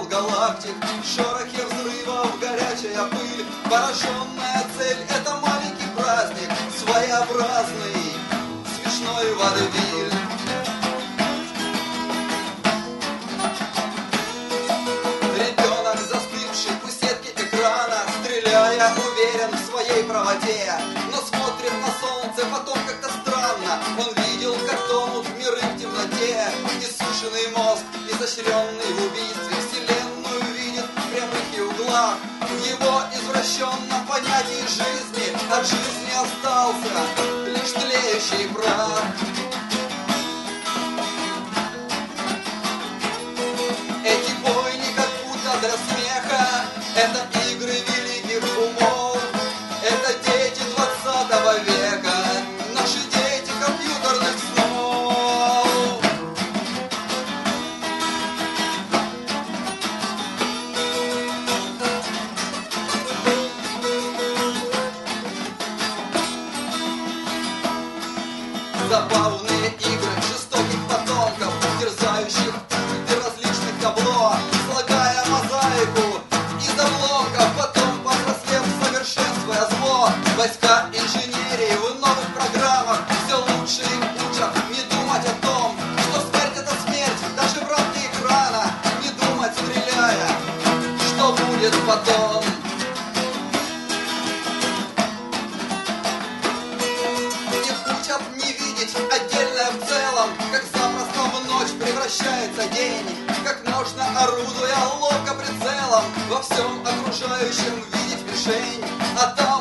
предел галактик, шорохи взрывов, горячая пыль. Пораженная цель — это маленький праздник, своеобразный, смешной водевиль. Ребенок, застывший у сетки экрана, стреляя, уверен в своей правоте, но смотрит на солнце, потом как-то странно. Он видел, как тонут миры в темноте. Иссушенный мозг, изощренный в убийстве, вселенную видит в прямых и углах. В его извращенном понятии жизни от жизни остался лишь тлеющий прах. Эти бойни как будто для смеха, это игры великих умов, это дети 20 века, наши дети компьютерных снов. Забавные игры жестоких потомков, терзающих пульты различных табло, слагая мозаику из обломков, потом повзрослев, совершенствуя зло. Войска инженерии в новых программах все лучше их учат не думать о том, что смерть — это смерть, даже в рамке экрана, не думать, стреляя, что будет потом. Не видеть отдельное в целом, как запросто в ночь превращается день, как можно, орудуя ловко прицелом, во всем окружающем видеть мишень. А там